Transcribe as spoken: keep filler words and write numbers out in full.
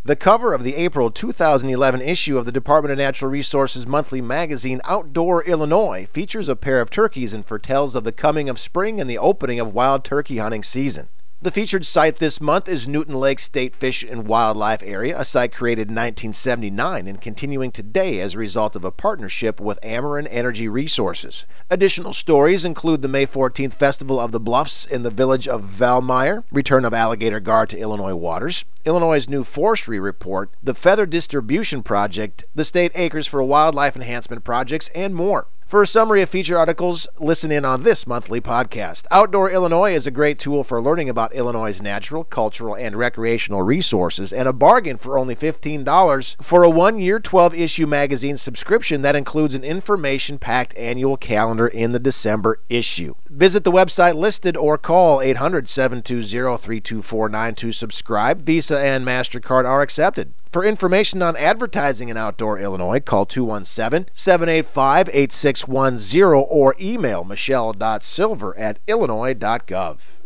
The cover of the April two thousand eleven issue of the Department of Natural Resources monthly magazine Outdoor Illinois features a pair of turkeys and foretells of the coming of spring and the opening of wild turkey hunting season. The featured site this month is Newton Lake State Fish and Wildlife Area, a site created in nineteen seventy-nine and continuing today as a result of a partnership with Ameren Energy Resources. Additional stories include the May fourteenth Festival of the Bluffs in the village of Valmeyer, return of alligator gar to Illinois waters, Illinois' new forestry report, the Feather Distribution Project, the State Acres for Wildlife Enhancement Projects, and more. For a summary of feature articles, listen in on this monthly podcast. Outdoor Illinois is a great tool for learning about Illinois' natural, cultural, and recreational resources, and a bargain for only fifteen dollars for a one-year, twelve-issue magazine subscription that includes an information-packed annual calendar in the December issue. Visit the website listed or call eight hundred, seven two zero, three two four nine to subscribe. Visa and MasterCard are accepted. For information on advertising in Outdoor Illinois, call two one seven, seven eight five, eight six one zero or email michelle dot silver at illinois dot gov.